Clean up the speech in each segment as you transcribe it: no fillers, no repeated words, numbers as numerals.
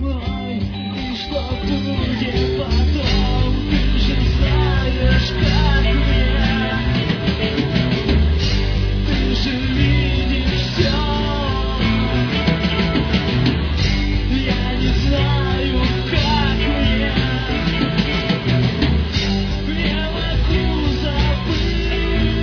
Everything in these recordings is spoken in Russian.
мной, и что будет потом, ты же знаешь, как мне. Ты же видишь все. Я не знаю, как мне. Не могу забыть.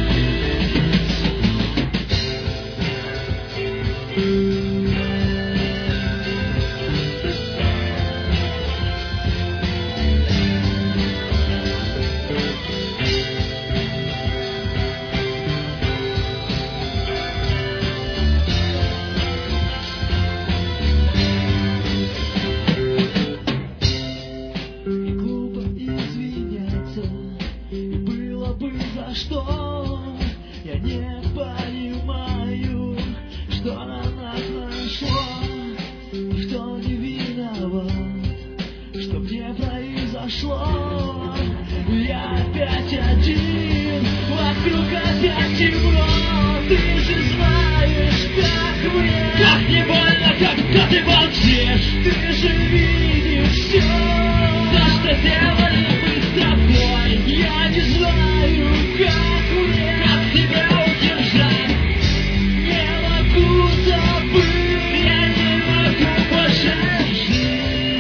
И глупо извиняться, и было бы за что. Я не понимаю, что на нас нашло. Никто не виноват, что мне произошло. Я опять один, вокруг опять темно. Ты же знаешь, как мне. Как не больно, когда ты молчишь. Ты же видишь все. То, что делали мы с тобой. Я не знаю, как мне. Как себя удержать. Не могу забыть. Я не могу больше жить.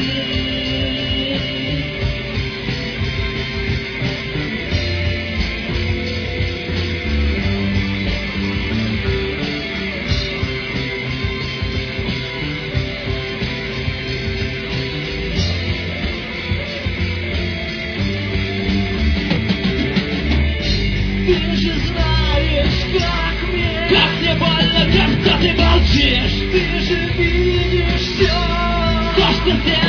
Ты же знаешь, как мне. Как не больно, когда ты молчишь. Ты же видишь все. То, что сделал.